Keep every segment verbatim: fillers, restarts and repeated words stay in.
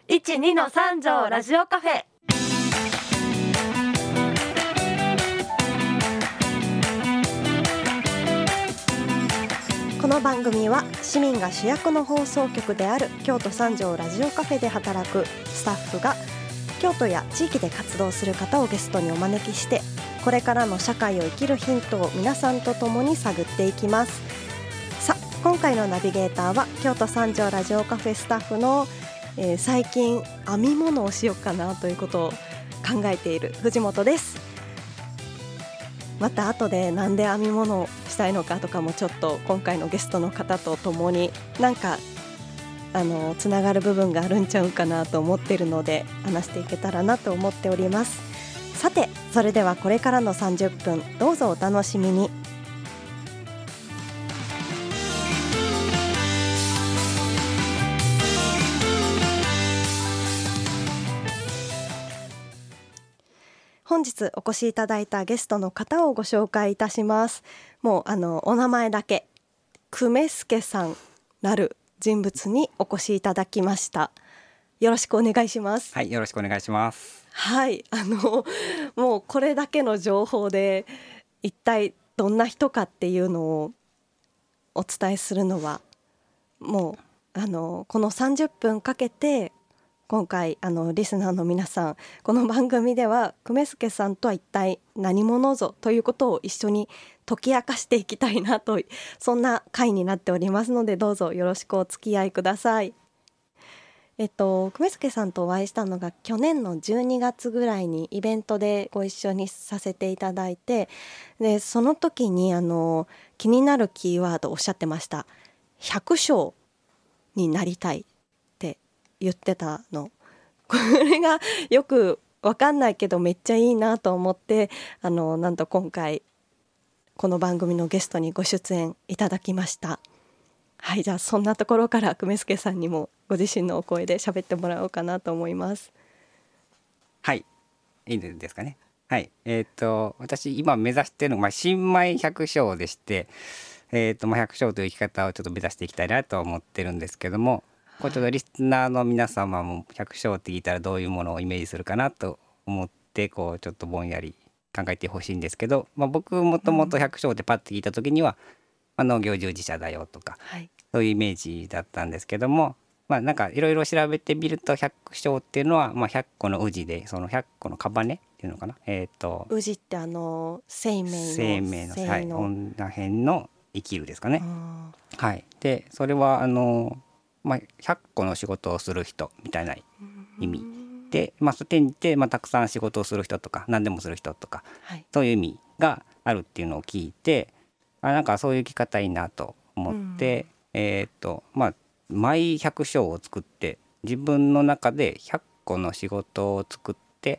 いちにの三条ラジオカフェ。 この番組は市民が主役の放送局である京都三条ラジオカフェで働くスタッフが京都や地域で活動する方をゲストにお招きして、これからの社会を生きるヒントを皆さんと共に探っていきます。さあ、今回のナビゲーターは京都三条ラジオカフェスタッフの、えー、最近編み物をしようかなということを考えている藤本です。また後でなんで編み物をしたいのかとかもちょっと今回のゲストの方と共になんかあのつながる部分があるんちゃうかなと思っているので話していけたらなと思っております。さて、それではこれからのさんじゅっぷんどうぞお楽しみに。本日お越しいただいたゲストの方をご紹介いたします。もうあのお名前だけ久米助さんなる人物にお越しいただきました。よろしくお願いします。 はい、よろしくお願いします。 はい、あのもうこれだけの情報で一体どんな人かっていうのをお伝えするのはもうあのこのさんじゅっぷんかけて、今回あのリスナーの皆さん、この番組では久米助さんとは一体何者ぞということを一緒に解き明かしていきたいなと、そんな回になっておりますので、どうぞよろしくお付き合いください。えっと、久米助さんとお会いしたのが去年のじゅうにがつぐらいにイベントでご一緒にさせていただいて、でその時にあの気になるキーワードをおっしゃってました。百姓になりたいって言ってたの、これがよくわかんないけどめっちゃいいなと思って、あのなんと今回この番組のゲストにご出演いただきました。はい、じゃあそんなところから久米助さんにもご自身のお声で喋ってもらおうかなと思います。 はい、いいですかね。はい、えっ、ー、と私今目指しているのは、まあ、新米百姓でして、えっ、ー、とまあ百姓という生き方をちょっと目指していきたいなと思ってるんですけども、これちょっとリスナーの皆様も百姓って聞いたらどういうものをイメージするかなと思って、こうちょっとぼんやり考えてほしいんですけど、まあ、僕もともと百姓ってパッて聞いた時には、まあ、農業従事者だよとか、はい、そういうイメージだったんですけども、まあ、なんかいろいろ調べてみると百姓っていうのは、まあ、ひゃっこの氏で、そのひゃっこの束っていうのかな、えー、と氏ってあの生命の生命のはい、こんな辺の生きるですかね。はい、でそれはあのまあ、ひゃっこの仕事をする人みたいな意味で、まあ、それで、まあ、たくさん仕事をする人とか何でもする人とか、はい、そういう意味があるっていうのを聞いて、あなんかそういう生き方いいなと思って、えーっとまあ、マイ百姓を作って自分の中でひゃっこの仕事を作って、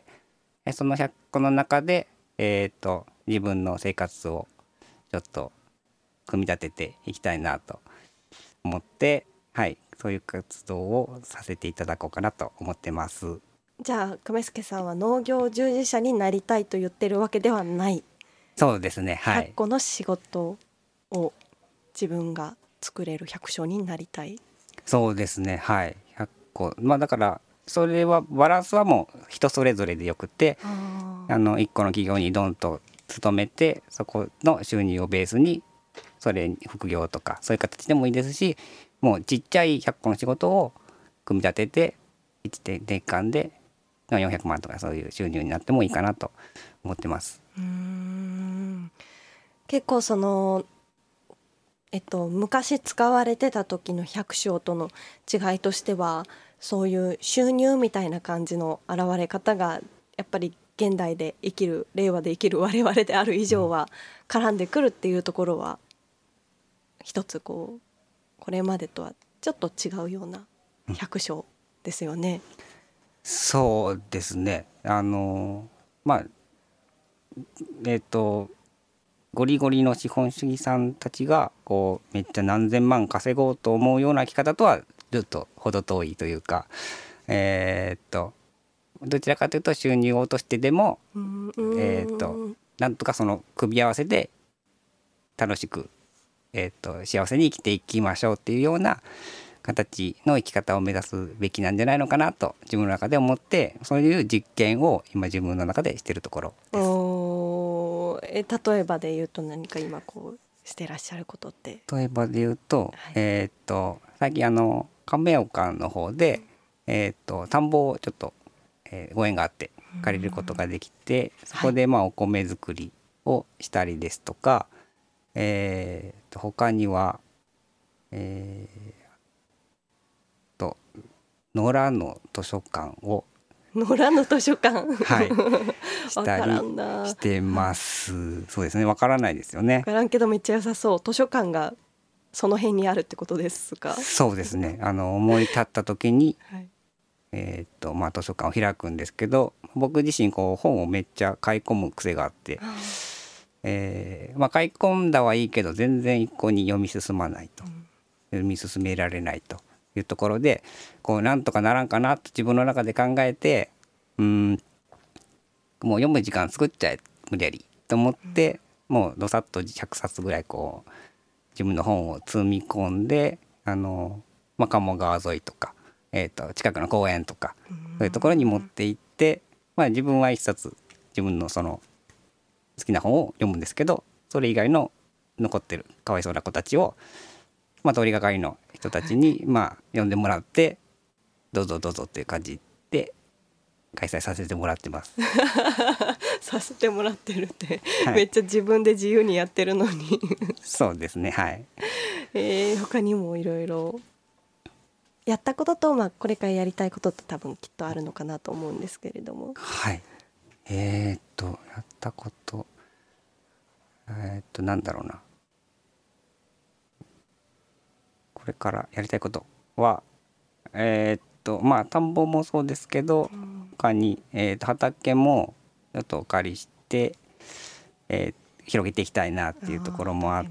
そのひゃっこの中で、えーっと自分の生活をちょっと組み立てていきたいなと思って、はい、そういう活動をさせていただこうかなと思ってます。 じゃあ久米助さんは農業従事者になりたいと言ってるわけではない。 そうですね、はい、 ひゃっこの仕事を自分が作れる百姓になりたい。 そうですね、はい、ひゃっこ、まあだからそれはバランスはもう人それぞれでよくて、ああのいっこの企業にドンと勤めて、そこの収入をベースにそれに副業とかそういう形でもいいですし、もうちっちゃいひゃっこの仕事を組み立てていちねんかんでよんひゃくまんとかそういう収入になってもいいかなと思ってます。 うーん、結構その、えっと、昔使われてた時の百姓との違いとしては、そういう収入みたいな感じの現れ方がやっぱり現代で生きる令和で生きる我々である以上は絡んでくるっていうところは一つこうこれまでとはちょっと違うような百姓ですよね。 うん、そうですね、あのまあえっ、ー、とゴリゴリの資本主義さんたちがこうめっちゃ何千万稼ごうと思うような生き方とはちょっと程遠いというか、えっ、ー、とどちらかというと収入を落としてでも、えっ、ー、となんとかその組み合わせで楽しく、えー、と幸せに生きていきましょうっていうような形の生き方を目指すべきなんじゃないのかなと自分の中で思って、そういう実験を今自分の中でしているところです。 おえ例えばで言うと何か今こうしてらっしゃることって。 例えばで言うと、 はい、 えー、っと最近あの亀岡の方で、えー、っと田んぼをちょっと、えー、ご縁があって借りることができて、そこでまあお米作りをしたりですとか、はい、えー、と他には、えーと野良の図書館を野良の図書館はいしたりししてます。そうですね、わからないですよね。わからんけどめっちゃ良さそう。図書館がその辺にあるってことですか？ そうですね、あの思い立った時に、 はい、 えーとまあ、図書館を開くんですけど、僕自身こう本をめっちゃ買い込む癖があって、えーまあ、買い込んだはいいけど全然一向に読み進まないと、うん、読み進められないというところで、こうなんとかならんかなと自分の中で考えて、うーんもう読む時間作っちゃえ無理やりと思って、うん、もうどさっとひゃくさつぐらいこう自分の本を積み込んで、あの、まあ、鴨川沿いとか、えーと近くの公園とか、うん、そういうところに持って行って、まあ、自分は一冊自分のその好きな本を読むんですけど、それ以外の残ってるかわいそうな子たちを、まあ、通りがかりの人たちにまあ読んでもらって、どうぞどうぞっていう感じで開催させてもらってますさせてもらってるって、はい、めっちゃ自分で自由にやってるのにそうですね、はい、 えー、他にもいろいろやったことと、まあ、これからやりたいことって多分きっとあるのかなと思うんですけれども。 はい、えー、っとやったことえー、っとなんだろうなこれからやりたいことは、えー、っとまあ田んぼもそうですけど、うん、他に、えー、っと畑もちょっとお借りして、えー、広げていきたいなっていうところもあって、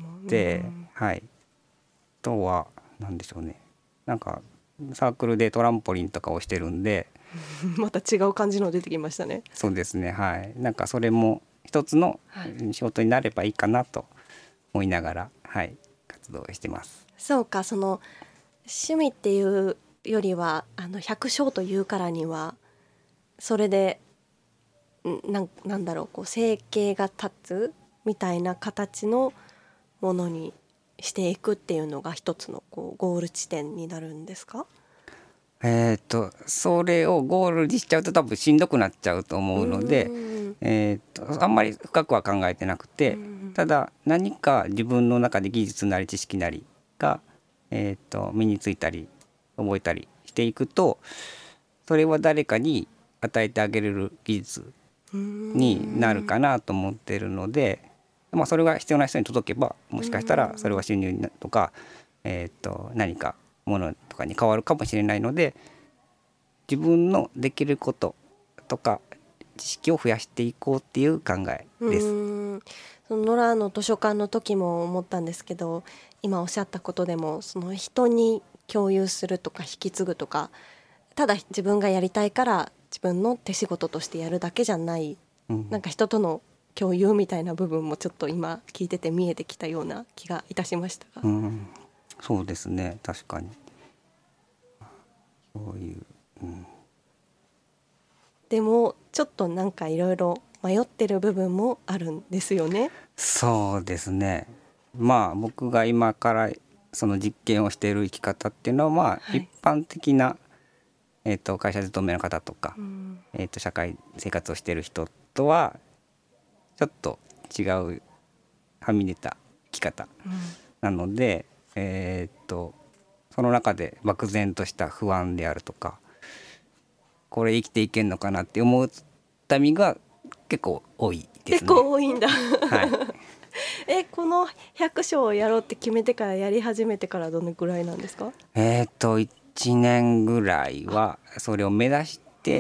うん、はい。あとは何でしょうね、なんかサークルでトランポリンとかをしてるんでまた違う感じの出てきましたね。 そうですね、はい。なんかそれも一つの仕事になればいいかなと思いながら、はい、活動してます。 そうか、その趣味っていうよりはあの百姓というからにはそれでな ん, なんだろうこう生計が立つみたいな形のものにしていくっていうのが一つのこうゴール地点になるんですか？ えー、とそれをゴールにしちゃうと多分しんどくなっちゃうと思うので、えー、とあんまり深くは考えてなくて、ただ何か自分の中で技術なり知識なりが、えー、と身についたり覚えたりしていくと、それは誰かに与えてあげれる技術になるかなと思ってるので、まあ、それが必要な人に届けばもしかしたらそれは収入とか、えー、と何かものとかに変わるかもしれないので、自分のできることとか知識を増やしていこうっていう考えです。 うーんその野良の図書館の時も思ったんですけど、今おっしゃったことでもその人に共有するとか引き継ぐとか、ただ自分がやりたいから自分の手仕事としてやるだけじゃない、うん、なんか人との共有みたいな部分もちょっと今聞いてて見えてきたような気がいたしましたが、 うん、そうですね、確かにそういう、うん、 でもちょっとなんかいろいろ迷ってる部分もあるんですよね。 そうですね、まあ僕が今からその実験をしている生き方っていうのは、まあ一般的な、はい、えー、と会社勤めの方とか、うん、えー、と社会生活をしている人とはちょっと違うはみ出た生き方なので、うん、えー、とその中で漠然とした不安であるとか、これ生きていけんのかなって思う民が結構多いですね。 結構多いんだ、 はい、 えこの百姓をやろうって決めてからやり始めてからどのぐらいなんですか？ えー、といちねんぐらいはそれを目指して、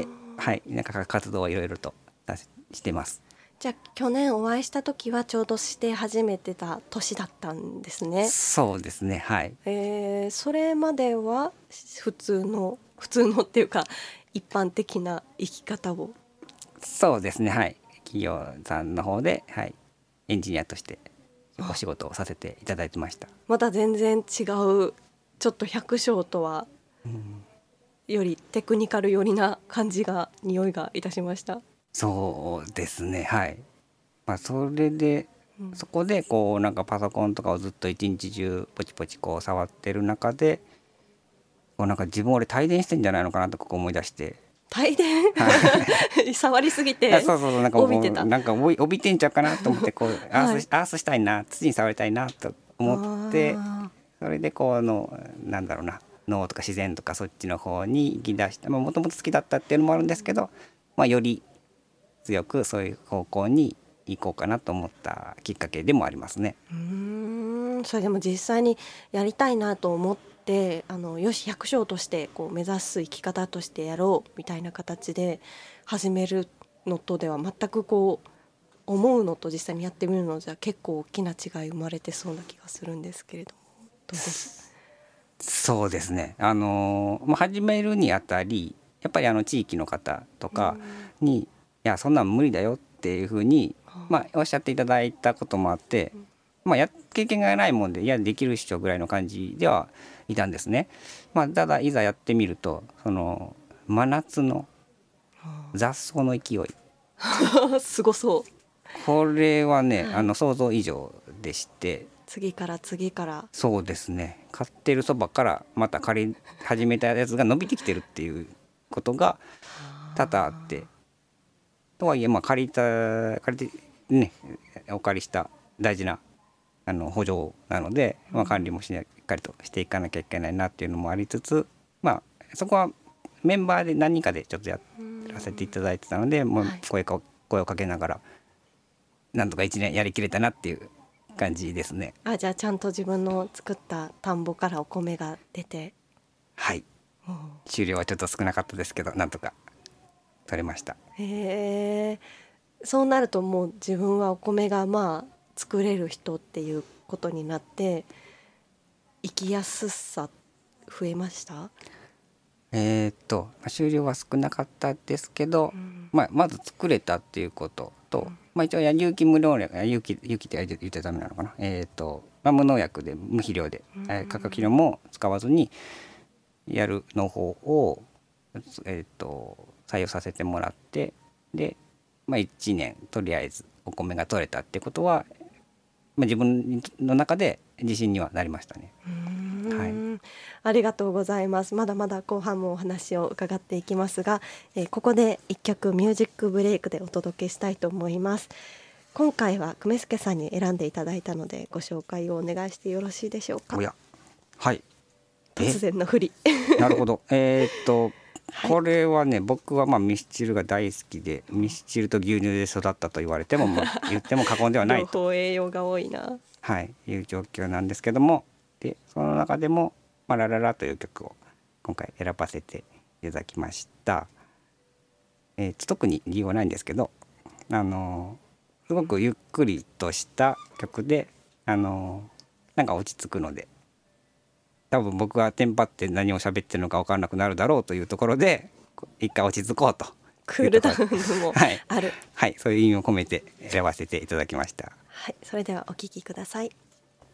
はい、なんか活動をいろいろとしてます。 じゃあ去年お会いした時はちょうどして始めてた年だったんですね。 そうですね、はい。 えー、それまでは普通の普通のっていうか一般的な生き方を。 そうですね、はい。企業さんの方で、はい、エンジニアとしてお仕事をさせていただいてました。 また全然違うちょっと百姓とはよりテクニカル寄りな感じが匂いがいたしました。 そうですね、はい。まあ、それで、うん、そこでこうなんかパソコンとかをずっと一日中ポチポチこう触ってる中で、こうなんか自分俺帯電してんじゃないのかなとここ思い出して。 帯電触りすぎてそうそうそう、なんか帯びてた、なんか帯びてんちゃうかなと思ってこうアース、はい、アースしたいな、土に触りたいなと思って、それでこうのなんだろうな、脳とか自然とかそっちの方に行き出した。もともと好きだったっていうのもあるんですけど、まあ、より強くそういう方向に行こうかなと思ったきっかけでもありますね。 うーん、それでも実際にやりたいなと思ってあのよし百姓としてこう目指す生き方としてやろうみたいな形で始めるのとでは全くこう思うのと実際にやってみるのじゃ結構大きな違い生まれてそうな気がするんですけれども、どうです？ そうですね、あのー、始めるにあたりやっぱりあの地域の方とかに、いやそんなん無理だよっていうふうに、まあ、おっしゃっていただいたこともあって、まあ、や経験がないもんでいやできるっしょぐらいの感じではいたんですね。まあ、ただいざやってみるとその真夏の雑草の勢いすごそう。 これはね、あの想像以上でして、 次から次からそうですね、買ってるそばからまた借り始めたやつが伸びてきてるっていうことが多々あって、とはいえまあ借りた借りてねお借りした大事なあの補助なので、まあ、管理もしっかりとしていかなきゃいけないなっていうのもありつつ、まあそこはメンバーで何人かでちょっとやらせていただいてたので、もう声か声をかけながらなんとかいちねんやりきれたなっていう感じですね。 あ、じゃあちゃんと自分の作った田んぼからお米が出て、 はい、収量はちょっと少なかったですけどなんとか取れました。 へえ、そうなるともう自分はお米がまあ作れる人っていうことになって生きやすさ増えました？ えー、っと収量は少なかったですけど、うん、まあ、まず作れたっていうことと、うん、まあ、一応有機無農薬有機有機って言ってダメなのかな、えー、っとまあ、無農薬で無肥料で、うん、えー、化学肥料も使わずにやる農法を、えー、っと採用させてもらって、で、まあ、いちねんとりあえずお米が取れたってことは、まあ、自分の中で自信にはなりましたね。 はい、ありがとうございます。まだまだ後半もお話を伺っていきますが、えー、ここでいっきょくミュージックブレイクでお届けしたいと思います。今回は久米助さんに選んでいただいたのでご紹介をお願いしてよろしいでしょうか。 おや、はい、 突然の振りなるほど。えー、っとこれはね、僕はまあミスチルが大好きで、ミスチルと牛乳で育ったと言われても、まあ、言っても過言ではないと両方栄養が多いな、 はい、いう状況なんですけども、でその中でも、まあ、ラララという曲を今回選ばせていただきました。えー、特に理由はないんですけど、あのー、すごくゆっくりとした曲で、あのー、なんか落ち着くので、多分僕がテンパって何を喋ってるのか分からなくなるだろうというところで一回落ち着こうとクールダウンもある、 はい、はい、そういう意味を込めて選ばせていただきました。 はい、それではお聴きください。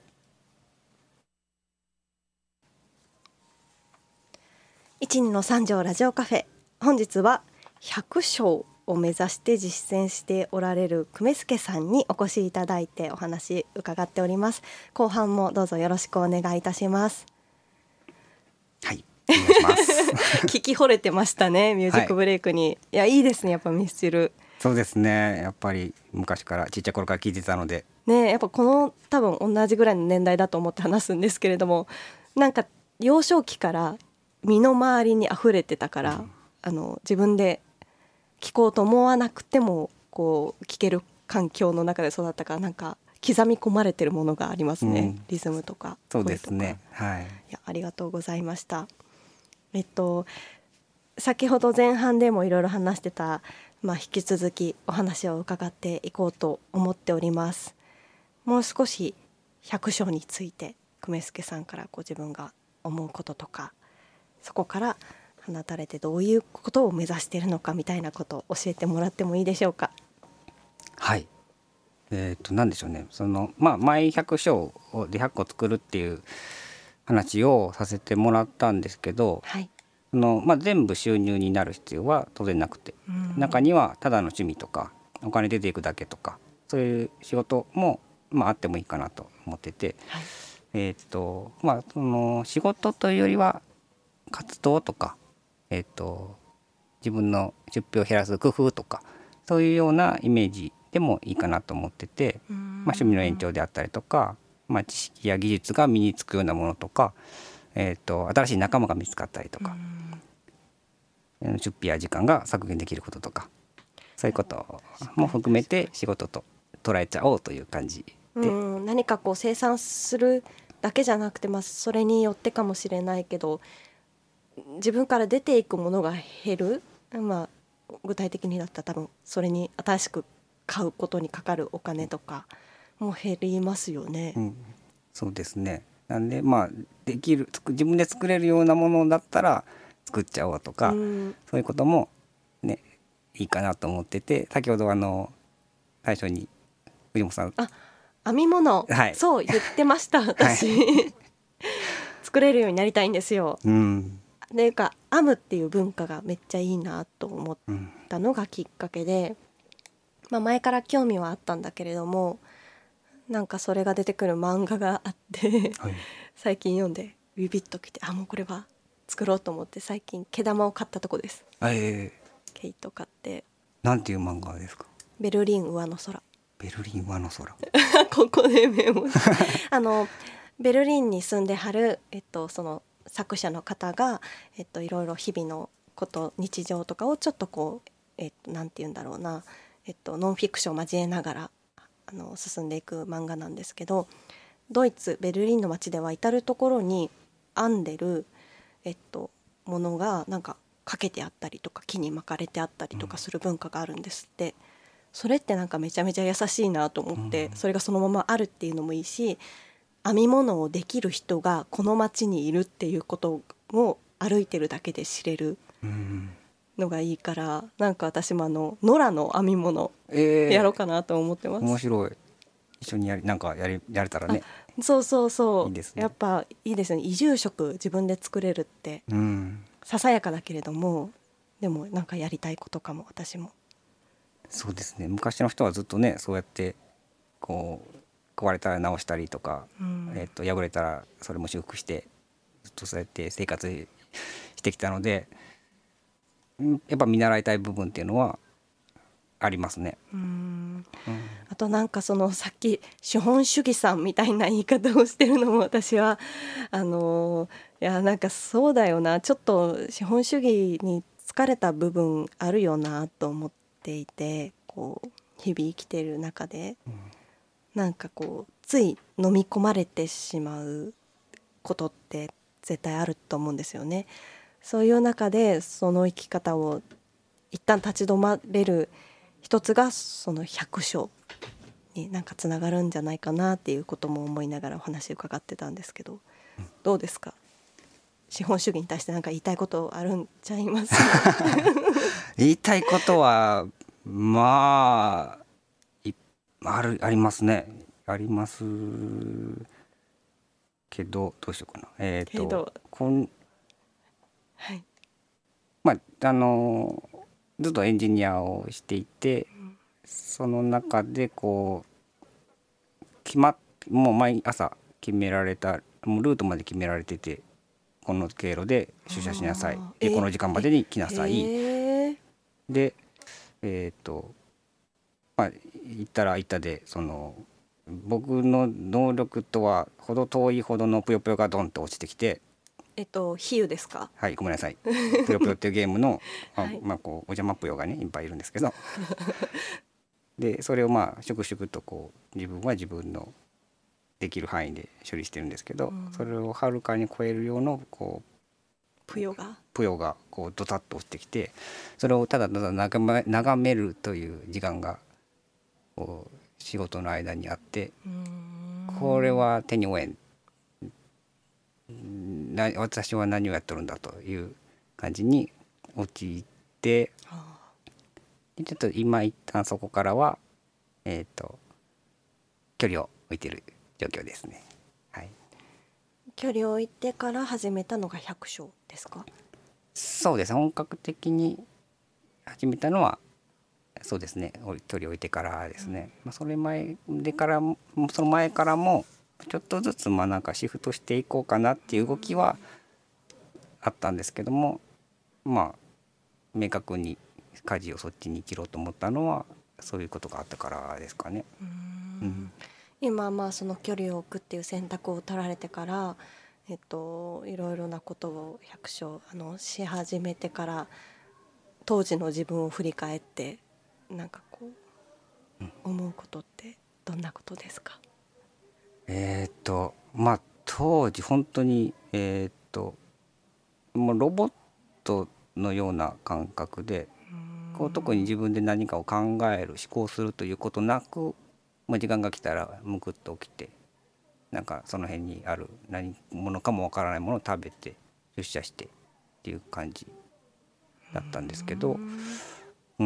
一二の三条ラジオカフェ、本日は百姓を目指して実践しておられる久米助さんにお越しいただいてお話伺っております。後半もどうぞよろしくお願いいたします。 はい、お願いします聞き惚れてましたね、ミュージックブレイクに、はい、いやいいですね、やっぱミスチル。 そうですね、やっぱり昔からちっちゃい頃から聞いてたのでね、やっぱこの多分同じぐらいの年代だと思って話すんですけれども、なんか幼少期から身の回りに溢れてたから、うん、あの自分で聴こうと思わなくてもこう聴ける環境の中で育ったから、なんか刻み込まれてるものがありますね、うん、リズムとかそうですね、はい、 いやありがとうございました。えっと先ほど前半でもいろいろ話してた、まあ、引き続きお話を伺っていこうと思っております。もう少し百姓について久米助さんからご自分が思うこととか、そこから放たれてどういうことを目指しているのかみたいなことを教えてもらってもいいでしょうか。 はい、えー、と何でしょうね、そのまあ毎百姓でひゃっこ作るっていう話をさせてもらったんですけど、 はい、 そのまあ、全部収入になる必要は当然なくて、中にはただの趣味とかお金出ていくだけとかそういう仕事も、まあ、あってもいいかなと思ってて、 はい、 えーっとまあ、その仕事というよりは活動とか、えーっと自分の出費を減らす工夫とかそういうようなイメージでもいいかなと思ってて、まあ、趣味の延長であったりとか、まあ、知識や技術が身につくようなものとか、えーっと新しい仲間が見つかったりとか、出費や時間が削減できることとかそういうことも含めて仕事と捉えちゃおうという感じで、 うん、何かこう生産するだけじゃなくて、まあ、それによってかもしれないけど自分から出ていくものが減る、まあ、具体的にだったら多分それに新しく買うことにかかるお金とかも減りますよね。 うん、そうですね。なんでまあできる自分で作れるようなものだったら作っちゃおうとか、 うん、 そういうこともねいいかなと思ってて、先ほどあの最初に藤本さんあ編み物、 はい、 そう言ってました私、はい、作れるようになりたいんですよ。 うん、 っていうか編むっていう文化がめっちゃいいなと思ったのがきっかけで、まあ、前から興味はあったんだけれどもなんかそれが出てくる漫画があってはい、 最近読んでビビッときてあもうこれは作ろうと思って最近毛玉を買ったとこです。 えー、 毛糸買ってなんていう漫画ですか？ ベルリン上の空。 ベルリン上の空ここでメモあのベルリンに住んではる、えっと、その作者の方が、えっと、いろいろ日々のこと日常とかをちょっとこう、えっと、なんて言うんだろうな、えっと、ノンフィクションを交えながらあの進んでいく漫画なんですけど、ドイツベルリンの街では至る所に編んでる、えっと、ものがなんかかけてあったりとか木に巻かれてあったりとかする文化があるんですって、うん、それってなんかめちゃめちゃ優しいなと思って、うん、それがそのままあるっていうのもいいし編み物をできる人がこの街にいるっていうことを歩いてるだけで知れるのがいいから、なんか私もあの野良の編み物やろうかなと思ってます、 えー、面白い。一緒にやりなんかやりやれたらね。 そうそうそう、 いいですね。 やっぱいいですね。移住食自分で作れるって、うん、ささやかだけれどもでもなんかやりたいことかも私も。 そうですね。昔の人はずっとねそうやってこう壊れたら直したりとか、うん、えー、と破れたらそれも修復してずっとそうやって生活してきたので、やっぱ見習いたい部分っていうのはありますね。うん、うん、 あとなんかそのさっき資本主義さんみたいな言い方をしてるのも私はあのいやなんかそうだよな、ちょっと資本主義に疲れた部分あるよなと思っていて、こう日々生きてる中で、うん、なんかこうつい飲み込まれてしまうことって絶対あると思うんですよね。そういう中でその生き方を一旦立ち止まれる一つがその百姓になんかつながるんじゃないかなっていうことも思いながらお話伺ってたんですけど、どうですか？資本主義に対して何か言いたいことあるんちゃいます言いたいことはまああるありますね。ありますけどどうしようかな。えっ、ー、とこん、はい、まああのずっとエンジニアをしていて、うん、その中でこう決まっもう毎朝決められたもうルートまで決められてて、この経路で出社しなさいでこの時間までに来なさいでえっ、ー、とまあ行ったら行ったでその僕の能力とはほど遠いほどのぷよぷよがドンと落ちてきて、 えっと比喩ですか？ はい、ごめんなさい。ぷよぷよっていうゲームの、はい、まあこうお邪魔ぷよがねいっぱいいるんですけどでそれをまあ粛々とこう自分は自分のできる範囲で処理してるんですけど、うん、それをはるかに超えるようなこうぷよがぷよがこうドタッと落ちてきて、それをただただ眺め、眺めるという時間がこう仕事の間にあって、これは手に負えんな、私は何をやっとるんだという感じに陥って、ちょっと今一旦そこからはえっと距離を置いてる状況ですね。はい、 距離を置いてから始めたのが百姓ですか？ そうです。本格的に始めたのはそうですね、距離を置いてからですね、まあ、それ前でからもその前からもちょっとずつまあなんかシフトしていこうかなっていう動きはあったんですけども、まあ明確に舵をそっちに切ろうと思ったのはそういうことがあったからですかね。 うーん、 うん、 今まあその距離を置くっていう選択を取られてから、えっと、いろいろなことを百姓あのし始めてから当時の自分を振り返ってなんかこう思うことってどんなことですか？ えーっとまあ当時本当にえーっともうロボットのような感覚で、こう特に自分で何かを考える思考するということなく、まあ、時間が来たらむくっと起きてなんかその辺にある何者かもわからないものを食べて出社してっていう感じだったんですけど、うん、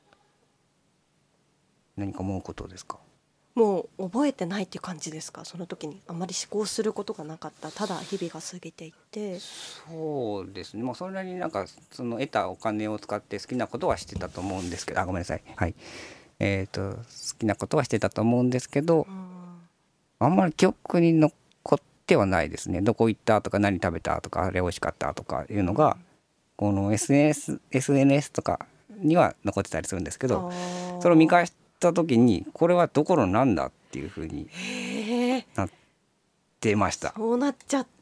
何か思うことですか？ もう覚えてないっていう感じですか？その時にあまり思考することがなかった、ただ日々が過ぎていって。 そうですね、もうそれなりになんかその得たお金を使って好きなことはしてたと思うんですけど、あごめんなさい、はい、えーと好きなことはしてたと思うんですけど、 うんあんまり記憶に残ってはないですね。どこ行ったとか何食べたとかあれ美味しかったとかいうのが、この エスエヌエス、エスエヌエス とかには残ってたりするんですけど、それを見返した時にこれはどころなんだっていう風になってました。 そうなっちゃった。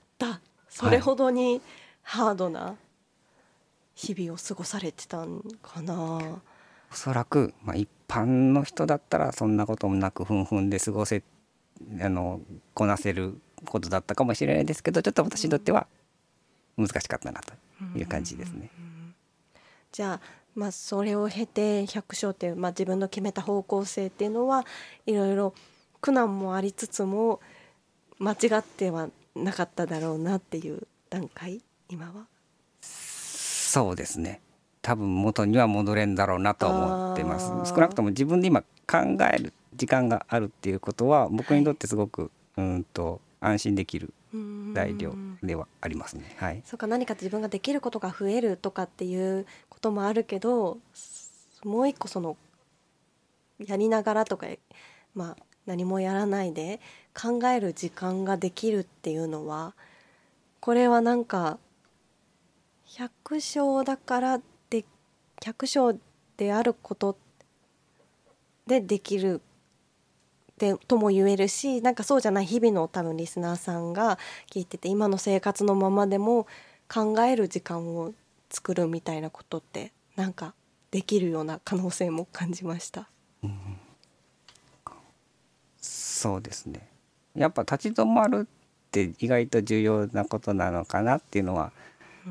それほどにハードな日々を過ごされてたんかな。 おそらく、まあ、一般の人だったらそんなこともなくふんふんで過ごせあのこなせることだったかもしれないですけど、ちょっと私にとっては難しかったなという感じですね。 じゃあ、まあ、それを経て百姓っていう、まあ、自分の決めた方向性っていうのはいろいろ苦難もありつつも間違ってはなかっただろうなっていう段階今は。 そうですね、多分元には戻れんだろうなと思ってます。少なくとも自分で今考える時間があるっていうことは僕にとってすごく、はい、うんと安心できる材料ではありますね。はい、 そうか、何か自分ができることが増えるとかっていうこともあるけど、もう一個そのやりながらとか、まあ、何もやらないで考える時間ができるっていうのは、これはなんか百姓だからで百姓であることでできるでとも言えるし、なんかそうじゃない日々の多分リスナーさんが聞いてて今の生活のままでも考える時間を作るみたいなことってなんかできるような可能性も感じました。 うん、そうですね、やっぱ立ち止まるって意外と重要なことなのかなっていうのは、うん、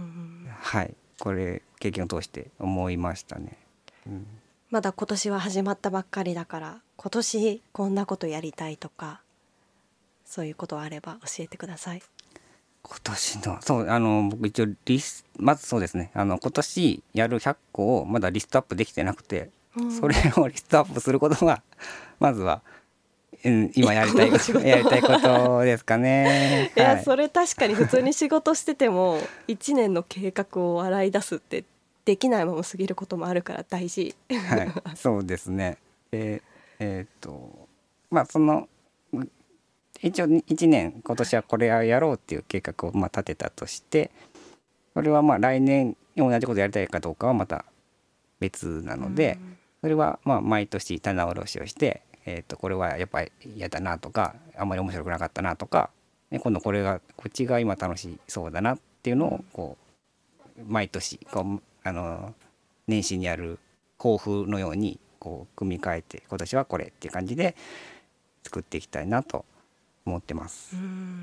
はい、これ経験を通して思いましたね。うん、 まだ今年は始まったばっかりだから今年こんなことやりたいとかそういうことあれば教えてください。 今年のそうあの僕一応リスまずそうですね、あの今年やるひゃっこをまだリストアップできてなくて、うん、それをリストアップすることがまずは、うん、今やりたいやりたいことですかね。 いや、はい、それ確かに普通に仕事しててもいちねんの計画を洗い出すってできないまま過ぎることもあるから大事。 はい、そうですね。でえっ、ー、とまあその一応いちねん今年はこれをやろうっていう計画をまあ立てたとして、それはまあ来年同じことやりたいかどうかはまた別なので、それはまあ毎年棚卸しをして、えー、とこれはやっぱり嫌だなとかあんまり面白くなかったなとか、今度これがこっちが今楽しそうだなっていうのをこう毎年こうあの年始にやる抱負のようにこう組み替えて今年はこれっていう感じで作っていきたいなと思ってます。 うん、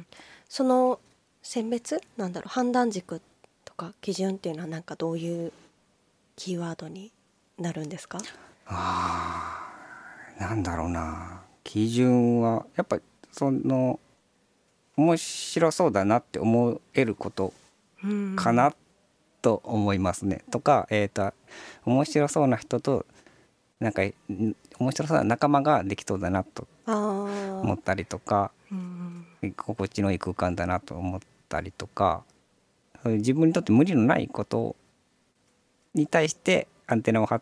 その選別なんだろう、判断軸とか基準っていうのはなんかどういうキーワードになるんですか？ あー、なんだろうな、基準はやっぱりその面白そうだなって思えることかなと思いますね。とか、えーと、面白そうな人となんか面白そうな仲間ができそうだなと思ったりとか、心地のいい空間だなと思ったりとか、そういう自分にとって無理のないことに対してアンテナを張って、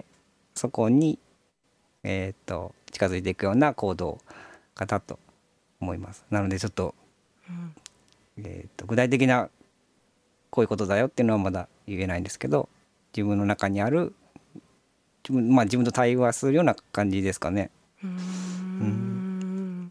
そこに、えー、と近づいていくような行動かなと思います。なのでちょっと、うんえー、と具体的なこういうことだよっていうのはまだ言えないんですけど、自分の中にある自分、まあ、自分と対話するような感じですかね。うーん、 うん、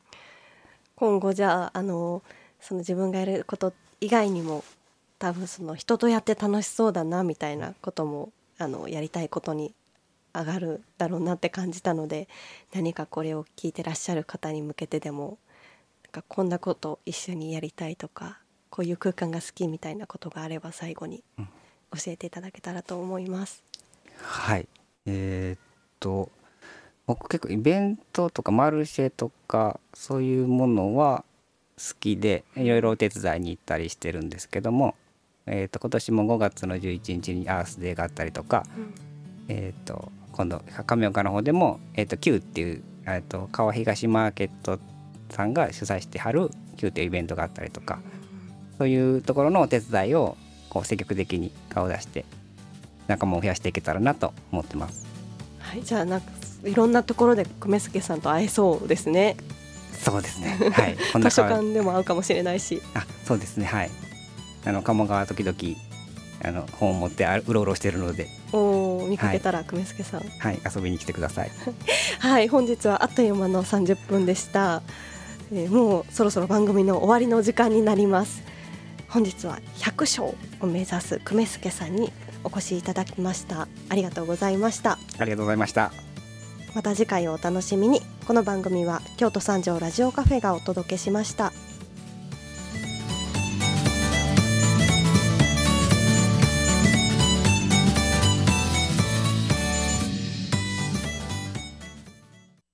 今後じゃあ、あのその自分がやること以外にも多分その人とやって楽しそうだなみたいなこともあのやりたいことに上がるだろうなって感じたので、何かこれを聞いてらっしゃる方に向けてでもなんかこんなこと一緒にやりたいとか、こういう空間が好きみたいなことがあれば最後に教えていただけたらと思います。 うん、はいえー、っと僕結構イベントとかマルシェとかそういうものは好きでいろいろお手伝いに行ったりしてるんですけども、えー、と今年もごがつのじゅういちにちにアースデーがあったりとか、うん、えー、と今度亀岡の方でも、えー、と Q っていう、えー、と川東マーケットさんが主催してはる Q っていうイベントがあったりとか、そういうところのお手伝いをこう積極的に顔を出して仲間を増やしていけたらなと思ってます。 はい、じゃあなんかいろんなところで久米助さんと会えそうですね。 そうですね、はい、こんな図書館でも会うかもしれないし。 あ、そうですね、はい、あの鴨川時々あの本を持ってうろうろしているので、 お見かけたら久米助さん、 はい、遊びに来てください。 はい、本日はあっという間のさんじゅっぷんでした。えー、もうそろそろ番組の終わりの時間になります。本日はひゃく章を目指す久米助さんにお越しいただきました。ありがとうございました。 ありがとうございました。 また次回をお楽しみに。この番組は京都三条ラジオカフェがお届けしました。